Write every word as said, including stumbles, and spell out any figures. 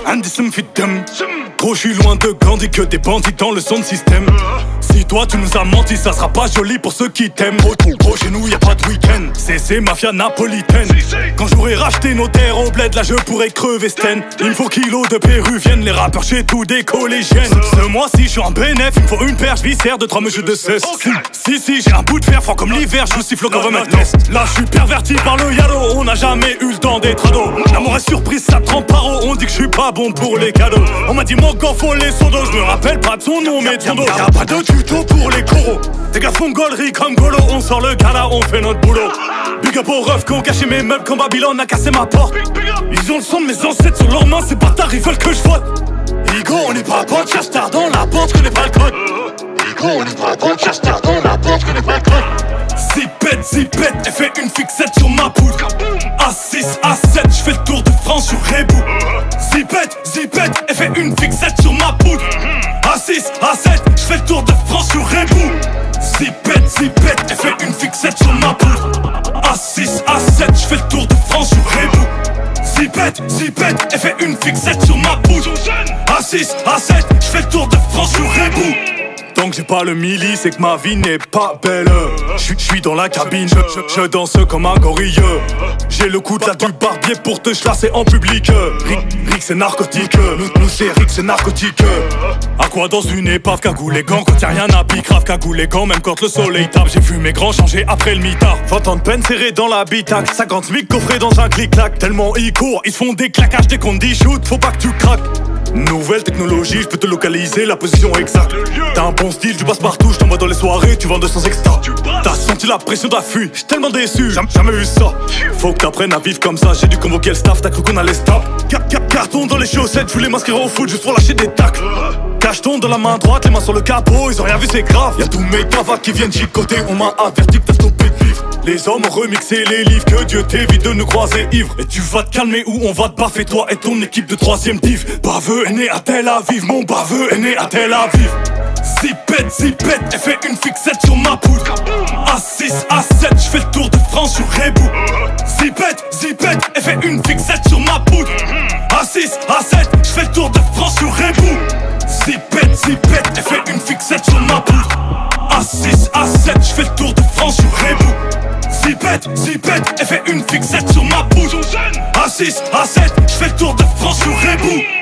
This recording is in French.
عندي سم في الدم. Gros j'suis loin de Gandhi que des bandits dans le son de système. Si toi tu nous as menti, ça sera pas joli pour ceux qui t'aiment. Gros, gros chez nous y'a pas de week-end, c'est c'est mafia napolitaine. Quand j'aurai racheté nos terres au bled, là je pourrais crever Sten. Il me faut kilos de péruviennes, les rappeurs chez tout des collégiennes. Ce mois-ci j'suis en bénéf, il me faut une perche viscère de trois mesures de cesse. Si si j'ai un bout de fer fort comme l'hiver, je siffle comme un test. Là j'suis perverti par le yalo, on n'a jamais eu le temps d'être ado. L'amour est surprise, ça trempe par eau, on dit que j'suis pas bon pour les cadeaux. On m'a dit mon gars faut les sondos, j'me rappelle pas de son nom mais de son dos. Y'a pas de tuto pour les coraux, tes gars font gaulerie comme Golo. On sort le gala, on fait notre boulot. Big up aux refs qui ont caché mes meubles quand Babylone a cassé ma porte. Ils ont le son de mes ancêtres sur leurs mains, ces bâtards ils veulent que je vote. Igo on est pas bon, cherche tard dans la porte, connais pas le code. Igo on est pas bon, cherche tard dans la porte, connais pas le code. Zipette, zipette, elle fait une fixette sur ma poudre. A six, A sept, j'fais le tour de France sur Rebou. Zipette, zipette, elle fait une fixette sur ma poudre. A six, A sept, j'fais le tour de France sur Rebou. Zipette, zipette, elle fait une fixette sur ma poudre. A six, A sept, j'fais le tour de France sur Rebou. Zipette, zipette, elle fait une fixette sur ma poudre. A six, A sept, j'fais le tour de France sur Rebou. Tant que j'ai pas le milli, c'est que ma vie n'est pas belle. Je suis dans la cabine, je, je, je danse comme un gorille. J'ai le coup de la du barbier pour te chlasser en public. Rick, Rick c'est narcotique, nous, nous c'est Rick c'est narcotique. À quoi dans une épave, cagoule les gants, quand y'a rien à pique, grave cagoule les gants, même quand le soleil tape. J'ai vu mes grands changer après le mitard. vingt ans de peine serré dans l'habitacle, cinquante mille coffrés dans un clic-clac. Tellement ils courent, ils se font des claquages dès qu'on dit shoot, faut pas que tu craques. Nouvelle technologie, je peux te localiser la position exacte. T'as un bon style, tu passes partout, je t'envoie dans les soirées, tu vends deux cents extra. T'as senti la pression d'affût, j'suis tellement déçu, jamais, jamais vu ça. Faut que t'apprennes à vivre comme ça, j'ai dû convoquer le staff, t'as cru qu'on allait stop. Carton dans les chaussettes, je voulais m'inscrire au foot juste pour lâcher des tacles. Cacheton dans la main droite, les mains sur le capot, ils ont rien vu c'est grave. Y'a tous mes cavas qui viennent chicoter, on m'a averti que t'as stoppé de vivre. Les hommes ont remixé les livres, que Dieu t'évite de nous croiser ivres. Et tu vas te calmer ou on va te baffer toi et ton équipe de troisième div. Baveux est né à Tel Aviv, mon baveux est né à Tel Aviv. Zipette, zipette, elle fait une fixette sur ma poudre. A six, A sept, j'fais le tour de France sur Rebou. Zipette, zipette, elle fait une fixette sur ma poudre. A six, A sept, j'fais le tour de France sur Rebou. Zipette, zipette, elle fait une fixette sur ma poudre. A six, A sept, j'fais le tour de France sur Rebou. Zipette, zipette, elle fait une fixette sur ma poudre. A six, A sept, j'fais le tour de France sur Rebou.